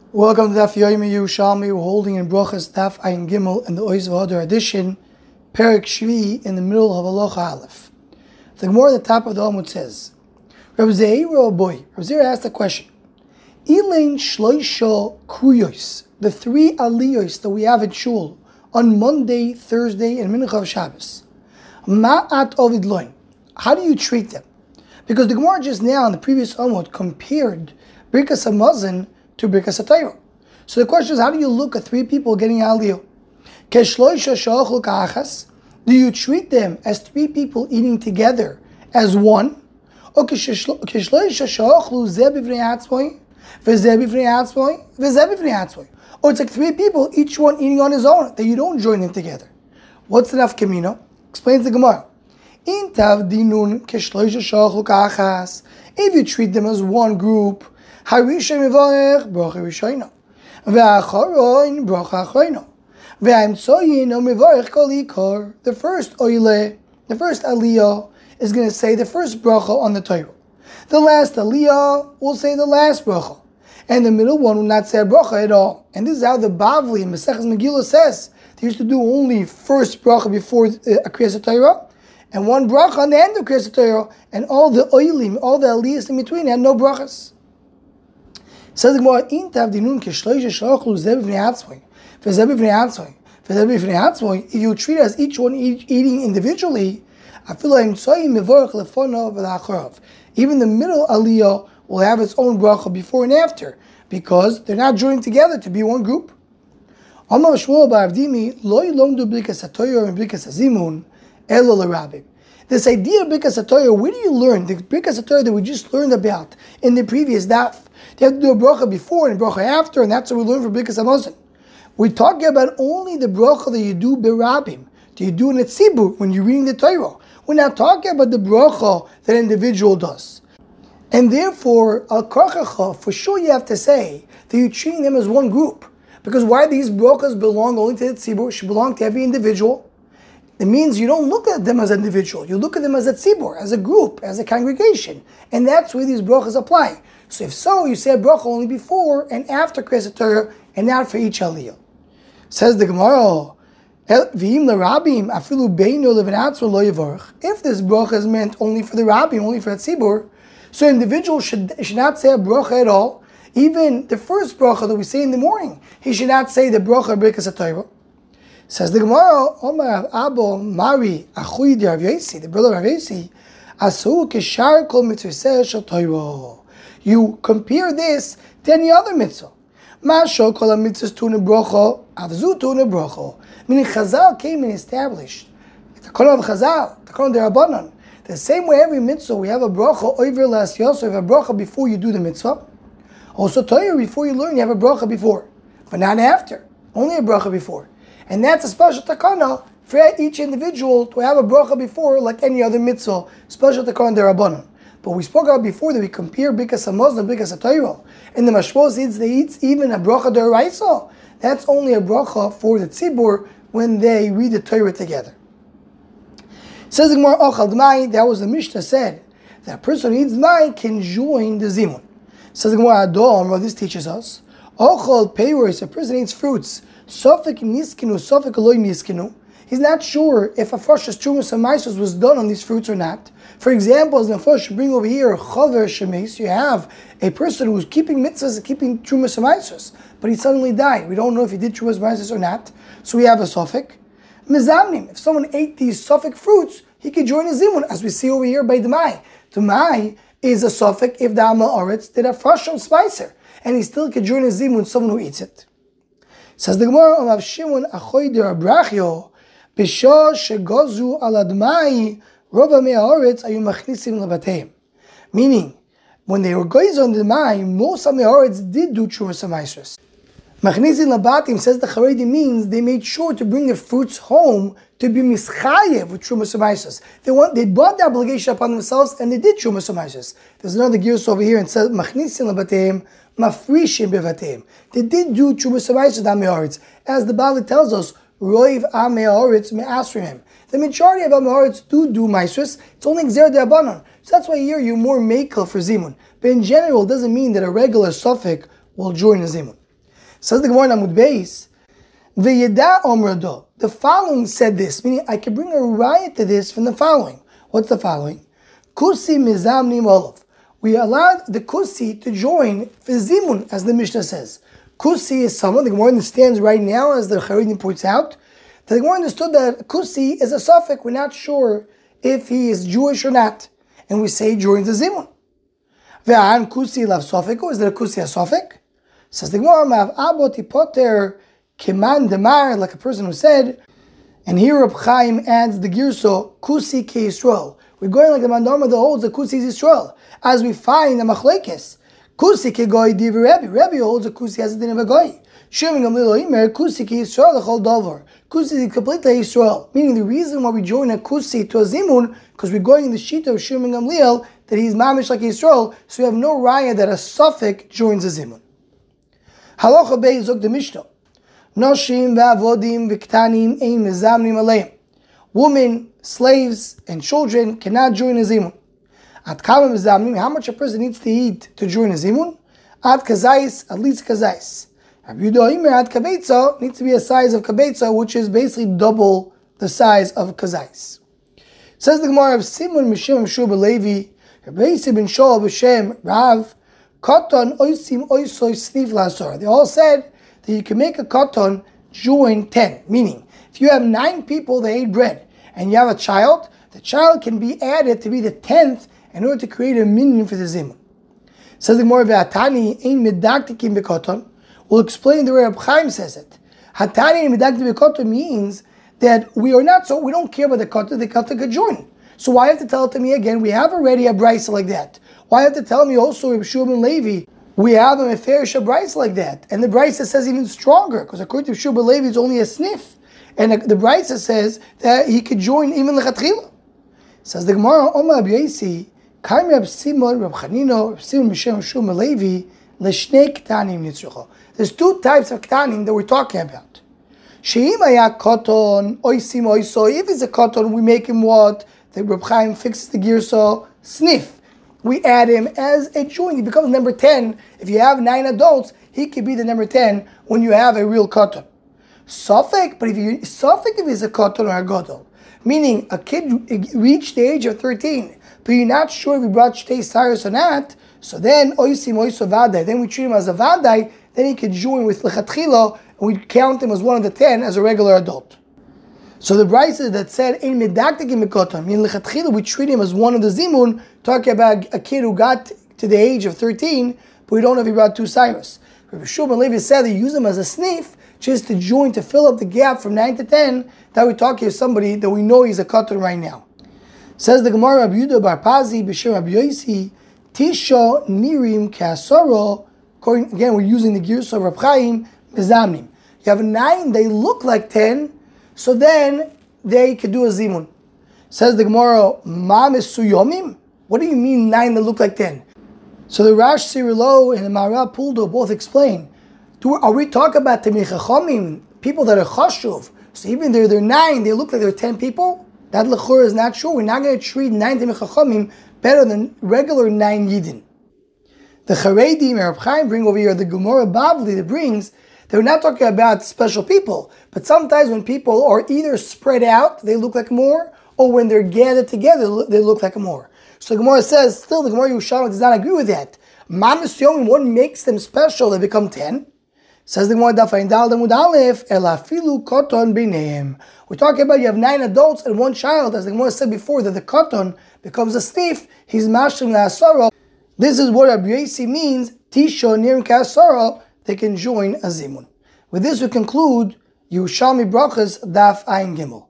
Welcome to Daf Yomi Yerushalmi. We're holding in Brachas Daf Ayin Gimel in the Ois V'Hadar edition, Perik Shvi in the middle of Halacha Aleph. The Gemara at the top of the Amud says, Reb Zeir asked a question. Ilain Shloisha Kruyos, the three Aliyos that we have at Shul on Monday, Thursday, and Mincha of Shabbos. Ma'at Ovid Loin. How do you treat them? Because the Gemara just now in the previous Amud compared Birkas Hamazon to Birkas HaTorah. So the question is, how do you look at three people getting aliyah? Do you treat them as three people eating together as one? Or it's like three people, each one eating on his own, that you don't join them together. What's the nafkamina? Explains the Gemara. If you treat them as one group, Harisha Mivarech, Bracha Rishayna. Ve'acharoin, Bracha Achrayna. Ve'amtsoyin, Mivarech Kol Ikar. The first Oile, the first Aliyah, is going to say the first Bracha on the Torah. The last Aliyah will say the last Bracha. And the middle one will not say a Bracha at all. And this is how the Bavli in Maseches Megillah says. They used to do only first Bracha before Kriyas Torah, and one Bracha on the end of Kriyas Torah, and all the Oilim, all the Aliyahs in between had no Brachas. Says the Gemara, if you treat as each one eating individually, even the middle aliyah will have its own bracha before and after, because they're not joined together to be one group. This idea of Birkas HaTorah, where do you learn? The Birkas HaTorah that we just learned about in the previous daf. You have to do a bracha before and a bracha after, and that's what we learn from Birkas Hamazon. We're talking about only the bracha that you do berabim, that you do in a tzibur when you're reading the Torah. We're not talking about the bracha that an individual does. And therefore, al karchacha, for sure you have to say that you're treating them as one group. Because why these brachas belong only to the tzibur, should belong to every individual. It means you don't look at them as an individual. You look at them as a tzibur, as a group, as a congregation. And that's where these brachas apply. So if so, you say a bracha only before and after Kriyas Torah, and not for each aliyah. Says the Gemara, if this bracha is meant only for the rabbim, only for the tzibur, so individual should not say a bracha at all. Even the first bracha that we say in the morning, he should not say the bracha of Birkas HaTorah. Says the Gemara, Omar Abo Mari Achui de Rav Yosi, the brother of Rav Yosi, Asu Keshar Kol Mitzvah Shel Torah. You compare this to any other mitzvah. Masho Kol HaMitzvahs Tuna Brocho, Avzu Tuna Brocho. Meaning Chazal came and established the Kolam of Chazal, the Kolam Derabanan. The same way every mitzvah we have a bracha over last year, so you have a bracha before you do the mitzvah. Also Torah, before you learn, you have a bracha before, but not after. Only a bracha before. And that's a special takana for each individual to have a bracha before, like any other mitzvah, special takana derabanan. But we spoke about before that we compare Birkas Hamazon and Birkas HaTorah. And the Mashmos eats even a bracha d'oraisa. That's only a bracha for the tzibur when they read the Torah together. Says the Gemara, Ochal D'mai, that was the Mishnah said, that a person who eats D'mai can join the Zimun. Says the Gemara, Adon, well, this teaches us, Ochal Peiros, a person eats fruits, Sofik Niskinu, Sofik Eloi Niskinu. He's not sure if a Farshas Trumas HaMaisos was done on these fruits or not. For example, as the Farsh bring over here, Chaver Shemes, you have a person who's keeping mitzvahs, keeping Trumas HaMaisos, but he suddenly died. We don't know if he did Trumas HaMaisos or not, so we have a Sofik. Mizamnim, if someone ate these Sofik fruits, he could join a Zimun, as we see over here by D'mai. D'mai is a Sofik if the Amal Oretz did a Farsham Spicer, and he still could join a Zimun, someone who eats it. Says the Gemara, Rav Shimon Achoy de Abrachio, B'shah shegozu al admai, Rova me'aretz ayu machnisim lebateim. Meaning, when they were goyz on the Mai, most of me'aretz did do Trumas HaMaisos. Machnisim lebateim, says the Haredi, means they made sure to bring the fruits home to be mischayev with Trumas HaMaisos. They brought the obligation upon themselves and they did Trumas HaMaisos. There's another gears over here and says machnisim lebateim, mafrishim bevateim. They did do Trumas HaMaisos on me'aretz, as the Bible tells us. Roiv Ameoritz Me'asrim. The majority of Ameoritz do Maisros. It's only Gzer D'Abanan. So that's why here you're more Mekel for Zimun. But in general, it doesn't mean that a regular suffix will join a Zimun. Says the Gemara in Amud Beis, V'yeda omrado. The following said this, meaning I can bring a riot to this from the following. What's the following? Kusi mizamnim olav. We allowed the kusi to join for zimun, as the Mishnah says. Kusi is someone, the Gemara understands right now, as the Charedim points out, that the Gemara understood that kusi is a suffix. We're not sure if he is Jewish or not. And we say joins the zimun. Ve'an kusi lav suffiko. Is there a kusi a suffix? Says the Gemara, Mav abot hipoter keman demar, like a person who said, and here Reb Chaim adds the girso, kusi ke Yisrael. We're going like the mandama that holds the kusi is Yisrael. As we find the machlekes, kusi ke goy divi Rebbe. Rebbe holds the kusi as a din of a goy. Shimon Gamliel Omer, kusi ke Yisrael l'chol davar. Kusi is completely Yisrael. Meaning the reason why we join a kusi to a zimun, because we're going in the shita of Shimon Gamliel, that he's mamish like Yisrael, so we have no raya that a suffix joins a zimun. Halacha Bey zog the Mishnah. Noshim v'avodim v'ktanim ein mezamnim aleim. Women, slaves, and children cannot join a zimun. At kama mezamnim, how much a person needs to eat to join a zimun? At kazais, at least kazais. Rabbi Yehuda Omer at kabetza needs to be a size of kabetza, which is basically double the size of kazais. Says the Gemara of Simon Mishim Shub Levi, Rabbi Yisib ben Shaul b'Shem Rav, Katan oisim oisoi snif lasor. They all said that you can make a katan join 10. Meaning, if you have 9 people that ate bread and you have a child, the child can be added to be the 10th in order to create a minyan for the zimun. Says the Gemara v'atani ein medaktikim b'katan. We'll explain the way Reb Chaim says it. Hatani ein medaktikim b'katan means that we don't care about the katan could join. So why have to tell it to me again? We have already a brisa like that. Why have to tell me also Reb Shua ben Levi? We have a meferish brisa like that. And the brisa says even stronger, because according to Shua ben Levi, it's only a sniff. And the brisa says that he could join even lechatchila. Says the Gemara, Omar Rabbi Yosi, Kaim Reb Simon, Reb Chanino, Reb Simon Mishem Shua ben Levi, Leshnei ktanim nitzrucha. There's 2 types of ktanim that we're talking about. Sheim haya koton, oisim oiso. If it's a koton, we make him what? The Reb Chaim fixes the girso, sniff. We add him as a joint. He becomes number 10. If you have 9 adults, he could be the number 10 when you have a real koton. Safek, but if he's a koton or a gadol, meaning a kid reached the age of 13, but you're not sure if he brought shtei cyrus or not, so then oisim oiso vadai, then we treat him as a vadai, then he could join with lechatchila, and we count him as one of the 10 as a regular adult. So the brisa that said ein medaktikim b'kotan, meaning lechatchila we treat him as one of the zimun, talking about a kid who got to the age of 13, but we don't know if he brought 2 cyrus. Rabbi Shua ben Levi said they use him as a sniff, just to join, to fill up the gap from 9 to 10, that we're talking to somebody that we know he's a kotan right now. Says the Gemara, Rabbi Yehuda bar Pazi b'shem Rabbi Yosi, Tisha nirim kasoro. Again, we're using the gears of Reb Chaim mezamnim. You have 9, they look like 10, so then they could do a zimun. Says the Gemara, Ma mesuyomim? What do you mean 9 that look like 10? So the Rash Sirilo and the Maharil Puldo both explain. Are we talking about Tamei Chachamim, people that are chashuv? So even though they're 9, they look like they're 10 people? That lechur is not true. We're not going to treat 9 Tamei Chachamim better than regular 9 Yidin. The Charedim and Reb Chaim bring over here the Gemara Bavli that brings that we're not talking about special people, but sometimes when people are either spread out, they look like more, or when they're gathered together, they look like more. So the Gemara says, still the Gemara Yerushalmi does not agree with that. Mamis Yomim, what makes them special? They become 10. Says the Gemara Dafayin Dal Damud Aleph, Elafilu Koton B'neim. We're talking about you have 9 adults and 1 child, as the Gemara said before, that the Koton becomes a sniff, he's Mashlim La'asara. This is what Rabbi Yosi means, Tisha Nirim Ka'asara, they can join a zimun. With this we conclude Yerushalmi Brachas Daf Ayin Gimel.